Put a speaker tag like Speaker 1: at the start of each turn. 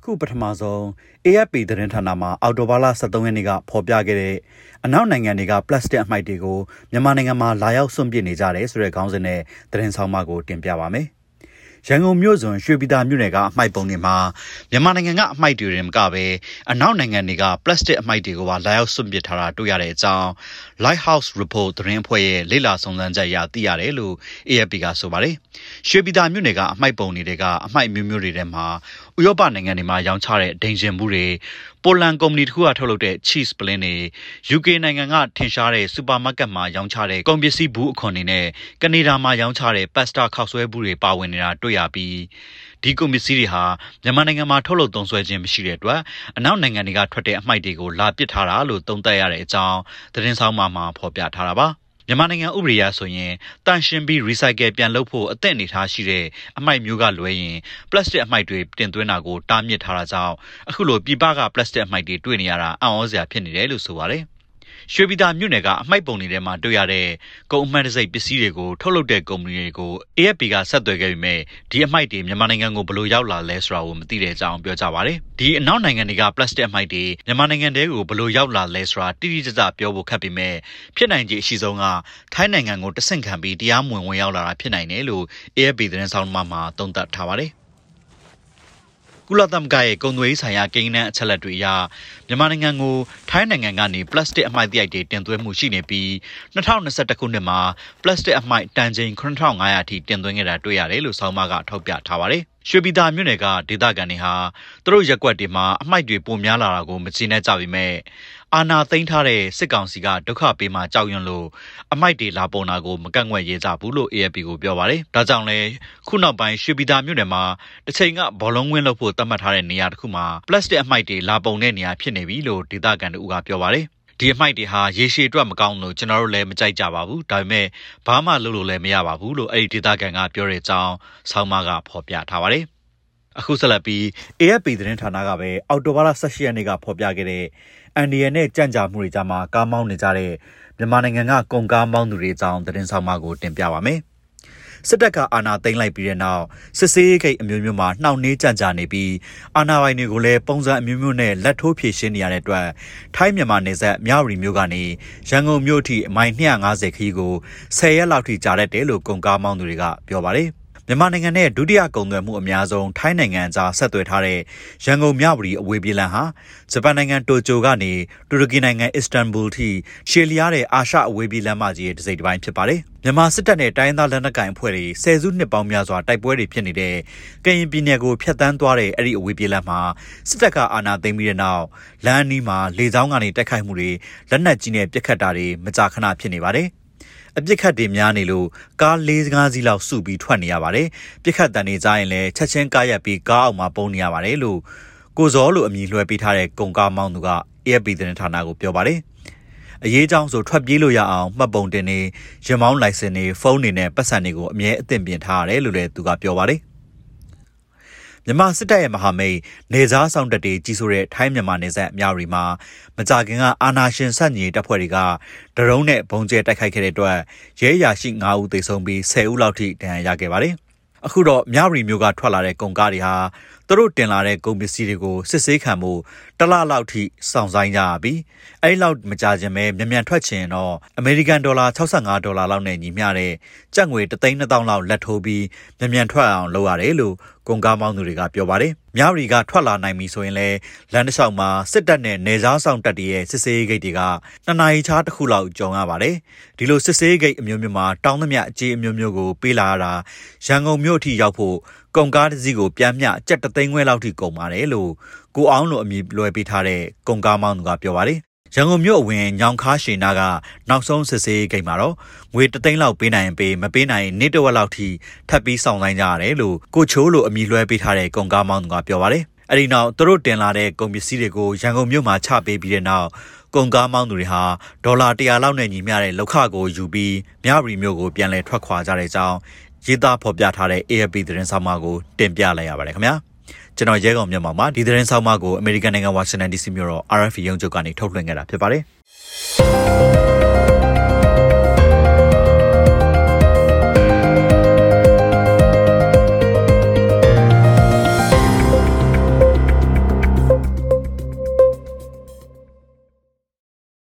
Speaker 1: ခုပထမဆုံး AFP သတင်းဌာနမှာအော်တိုဘာလ23ရက်နေ့ကဖော်ပြခဲ့တဲ့အနောက်နိုင်ငံတွေကပလတ်စတစ်အမှိုက်တွေကိုမြန်မာနိုင်ငံမှာလာရောက်စွန့်ပစ်နေကြတယ်ဆိုတဲ့ခေါင်းစဉ်နဲ့သတင်းဆောင်မကိုတင်ပြပါမယ်။ရန်ကုန်မြို့စွန်ရွှေပြည်သာမြို့နယ်ကအမှိုက်ပုံတွေမှာမြန်မာနိုင်ငံကအမှိုက်တွေရင်မကပဲအနောက်နိုင်ငံတွေကပလတ်စတစ်အမှိုက်တွေကိုပါလာရောက်စွန့်ပစ်ထားတာတွေ့ရတဲ့အကြောင်း Lighthouse Report သတင်းအဖွဲ့ရဲ့လေ့လာစုံစမ်းချက်အရသိရတယ်လို့ AFP ကဆိုပါတယ်။ရွှေပြည်သာမြို့နယ်ကအမှိုက်ပုံတွေကအမှိုက်မျိုးမျိုးတွေထဲမှာဥရောပနိုင်ငံတွေမှာရောင်းချတဲ့ဒိန်ဂျင်ဘူးတွေပိုလန်ကုမ္ပဏီတစ်ခုကထုတ်လုပ်တဲ့ cheese ပလင်းတွေ UK နိုင်ငံကထင်ရှားတဲ့စူပါမားကတ်မှာရောင်းချတဲ့ကုန်ပစ္စည်းဘူးအခွန်တွေနဲ့ကနေဒါမှာရောင်းချတဲ့ pasta ခောက်ဆွဲဘူးတွေပါဝင်နေတာတွေ့ရပြီးဒီကုန်ပစ္စည်းတွေဟာမြန်မာနိုင်ငံမှာထုတ်လုပ်သုံးစွဲခြင်းမရှိတဲ့အတွက်အနောက်နိုင်ငံတွေကထွက်တဲ့အမှိုက်တွေကိုလာပစ်ထားတာလို့သုံးသပ်ရတဲ့အကြောင်းသတင်းဆောင်မှာဖော်ပြထားတာပါမြန်မာနိုင်ငံဥပဒေအရဆိုရင်တန်ရှင်းပြီး recycle ပြန်လုပ်ဖို့အသင့်အနေထားရှိတဲ့အမှိုက်မျိုးကလွဲရင်ပလတ်စတစ်အမှိုက်တွေတင်သွင်းတာကိုတားမြစ်ထားတာကြောင့်အခုလိုပြည်ပကပလတ်စတစ်အမှိုက်တွေတွေ့နေရတာအံ့ဩစရာဖြစ်နေတယ်လို့ဆိုပါတယ်ရွှေပြည်သာမြို့နယ်ကအမှိုက်ပုံတွေထဲမှာတွေ့ရတဲ့ကုန်အမှန်တစိတ်ပစ္စည်းတွေကိုထုတ်လုပ်တဲ့ကုမ္ပဏီတွေကို AFP ကဆက်သွယ်ခဲ့ပြီးမြဲဒီအမှိုက်တွေမြန်မာနိုင်ငံကိုဘယ်လိုရောက်လာလဲဆိုတာကိုမသိတဲ့အကြောင်းပြောကြပါတယ်ဒီအနောက်နိုင်ငံတွေကပလတ်စတစ်အမှိုက်တွေမြန်မာနိုင်ငံတဲကိုဘယ်လိုရောက်လာလဲဆိုတာတိတိကျကျပြောဖို့ခက်ပေမဲ့ဖြစ်နိုင်ခြေအရှိဆုံးကထိုင်းနိုင်ငံကိုတဆင့်ခံပြီးတရားမဝင်ရောက်လာတာဖြစ်နိုင်တယ်လို့ AFP သတင်းဆောင်မှာသုံးသပ်ထားပါတယ်ကုလသမဂ္ဂရဲ့ကုန်သွယ်ရေးဆိုင်ရာကိန်းဂဏန်းအချက်အလက်တွေအရမြန်မာနိုင်ငံကိုထိုင်းနိုင်ငံကနေပလတ်စတစ်အမှိုက်သရိုက်တွေတင်သွင်းမှုရှိနေပြီး2021ခုနှစ်မှာပလတ်စတစ်အမှိုက်တန်ချိန်9500အထိတင်သွင်းခဲ့တာတွေ့ရတယ်လို့ဆောင်းပါးကထောက်ပြထားပါတယ်ရွှေပြည်သာမြို့နယ်ကဒေသခံတွေဟာသူတို့ရက်ကွက်တွေမှာအမှိုက်တွေပုံများလာတာကိုမကျေနပ်ကြပေမဲ့အာဏာသိမ်းထားတဲ့စစ်ကောင်စီကဒုက္ခပေးမှကြောက်ရွံ့လို့အမှိုက်တွေလာပုံတာကိုမကန့်ကွက်ရဲကြဘူးလို့ AFP ကိုပြောပါတယ်။ဒါကြောင့်လဲခုနောက်ပိုင်းရွှေပြည်သာမြို့နယ်မှာတစ်ချိန်ကဘောလုံးဝင်းလုပ်ဖို့သတ်မှတ်ထားတဲ့နေရာတစ်ခုမှာပလတ်စတစ်အမှိုက်တွေလာပုံတဲ့နေရာဖြစ်နေပြီလို့ဒေသခံတို့ကပြောပါတယ်။ဒီအမှိုက်တွေဟာရေရှည်အတွက်မကောင်းလို့ကျွန်တော်တို့လည်းမကြိုက်ကြပါဘူးဒါပေမဲ့ဘာမှလုပ်လို့လည်းမရပါဘူးလို့အဲ့ဒီဒေသခံကပြောတဲ့အကြောင်းဆောင်းပါးကဖော်ပြထားပါတယ်အခုဆက်လက်ပြီး AFP သတင်းဌာနကပဲအော်တိုဘာလ18ရက်နေ့ကဖော်ပြခဲ့တဲ့အန်ဒီယန်နဲ့ကြန့်ကြာမှုတွေကြားမှာကားမောင်းနေကြတဲ့မြန်မာနိုင်ငံကကုန်ကားမောင်းသူတွေအကြောင်းသတင်းဆောင်မကိုတင်ပြပါမယ်စစ်တပ်ကအာဏာသိမ်းလိုက်ပြီးတဲ့နောက်စစ်စေးဂိတ်အမျိုးမျိုးမှာနှောင့်နှေးကြန့်ကြာနေပြီးအာဏာပိုင်တွေကိုလည်းပုံစံအမျိုးမျိုးနဲ့လက်ထိုးဖြည့်ရှင်းနေရတဲ့အတွက်ထိုင်းမြန်မာနယ်စပ်မြဝတီမြို့ကနေရန်ကုန်မြို့ထိအမိုင်250ခရီးကို10ရက်လောက်ထိကြာတတ်တယ်လို့ကုန်ကားမောင်းသူတွေကပြောပါတယ်မြန်မာနိုင်ငံနဲ့ဒုတိယကုန်သွယ်မှုအများဆုံးထိုင်းနိုင်ငံကြားဆက်သွယ်ထားတဲ့ရန်ကုန်မြဝတီအဝေးပြေးလမ်းဟာဂျပန်နိုင်ငံတိုကျိုကနေတူရကီနိုင်ငံအစ္စတန်ဘူလ်ထိရှည်လျားတဲ့အာရှအဝေးပြေးလမ်းမကြီးရဲ့တစ်စိတ်တစ်ပိုင်းဖြစ်ပါတယ်။မြန်မာစစ်တပ်နဲ့တိုင်းသားလက်နက်ကိုင်အဖွဲ့တွေဆယ်စုနှစ်ပေါင်းများစွာတိုက်ပွဲတွေဖြစ်နေတဲ့ကရင်ပြည်နယ်ကိုဖျက်ဆီးသွားတဲ့အဲ့ဒီအဝေးပြေးလမ်းမှာစစ်တပ်ကအာဏာသိမ်းပြီးတဲ့နောက်လမ်းအနီးမှာလေကြောင်းကနေတိုက်ခိုက်မှုတွေလက်နက်ကြီးနဲ့ပစ်ခတ်တာတွေမကြာခဏဖြစ်နေပါတယ်။အပြစ်ခတ်တွေများနေလို့ကား4-5စီးလောက်စုပြီးထွက်နေရပါတယ်။ပြစ်ခတ်တန်တွေကြားရင်လည်းချက်ချင်းကားရက်ပြီးကားအောက်မှာပုံနေရပါတယ်လို့ကိုဇော်လို့အမည်လွှဲပေးထားတဲ့ကုန်ကားမောင်းသူက AFP သတင်းဌာနကိုပြောပါတယ်။အရေးကြောင်းဆိုထွက်ပြေးလို့ရအောင်မှတ်ပုံတင်နေရင်မောင်းလိုင်စင်တွေဖုန်းတွေနဲ့ပတ်စံတွေကိုအမြဲအသင့်ပြင်ထားရတယ်လို့လည်းသူကပြောပါတယ်။မြန်မာစစ်တပ်ရဲ့မဟာမိတ်နေကြားဆောင်တပ်တွေကြီးစိုးတဲ့ထိုင်းမြန်မာနယ်စပ်အများကြီးမှာမကြာခင်ကအာဏာရှင်ဆန့်ကျင်တပ်ဖွဲ့တွေကဒရုန်းနဲ့ဘုံကျဲတိုက်ခိုက်ခဲ့တဲ့အတွက်ရဲအရာရှိ9ဦးသေဆုံးပြီး10ဦးလောက်ထိဒဏ်ရာရခဲ့ပါတယ်။အခုတော့မြဝတီမြို့ကထွက်လာတဲ့ကုန်ကားတွေဟာသူတို့တင်လာတဲ့ကုန်ပစ္စည်းတွေကိုစစ်ဆေးခံမှုတစ်လလောက်ထိစောင့်ဆိုင်းကြရပြီးအဲ့လောက်မကြခြင်းပဲမြန်ထွက်ချင်တော့အမေရိကန်ဒေါ်လာ65လောက်နဲ့ညီမျှတဲ့ကျပ်ငွေ3,200,000လောက်လက်ထိုးပြီးမြန်ထွက်အောင်လုပ်ရတယ်လို့ကုန်ကားမောင်းသူတွေကပြောပါတယ်။မြဝတီကထွက်လာနိုင်ပြီဆိုရင်လည်းလမ်းတစ်လျှောက်မှာစစ်တပ်နဲ့နယ်ကြားဆောင်တပ်တွေရဲ့စစ်ဆေးဂိတ်တွေက2နာရီခြားတစ်ခုလောက်ကြုံရပါတယ်။ဒီလိုစစ်ဆေးဂိတ်အမျိုးမျိုးမှာတောင်းသမျှအကြေးအမျိုးမျိုးကိုပေးလာရတာရန်ကုန်မြို့အထိရောက်ဖို့ကုန်ကားတစ်စီးကိုပြန်မျှကျပ်3သိန်းခွဲလောက်ထိကုန်ပါတယ်လို့ကိုအောင်လို့အမည်လွှဲပေးထားတဲ့ကုန်ကားမောင်းသူကပြောပါတယ်။ရန်ကုန်မြို့အဝင်ညောင်ခါရှေနာကနောက်ဆုံးစစ်ဆေးဂိတ်မှာတော့ငွေ3သိန်းလောက်ပေးနိုင်ရင်ပေးမပေးနိုင်နေ့တစ်ဝက်လောက်ထိထပ်ပြီးစောင့်ဆိုင်ကြရတယ်လို့ကိုချိုးလို့အမည်လွှဲပေးထားတဲ့ကုန်ကားမောင်းသူကပြောပါတယ်။အဲ့ဒီနောက်သူတို့တင်လာတဲ့ကုန်ပစ္စည်းတွေကိုရန်ကုန်မြို့မှာချပေးပြီးတဲ့နောက်ကုန်ကားမောင်းသူတွေဟာဒေါ်လာ100လောက်နဲ့ညီမျှတဲ့လောက်ခကိုယူပြီးမြဝတီမြို့ကိုပြန်လည်ထွက်ခွာကြတဲ့အကြောင်းရေးသားဖော်ပြထားတဲ့ AFP သတင်းဆောင်မကိုတင်ပြလိုက်ရပါတယ်ခင်ဗျာကျွန်တော်ရဲကောင်မြန်မာမှာဒီသတင်းဆောင်မကိုအမေရိကန်နိုင်ငံဝါရှင်တန် DC မြို့တော် RFA ရုံးချုပ်ကနေထုတ်လွှင့်ခဲ့တာဖြစ်ပါတယ်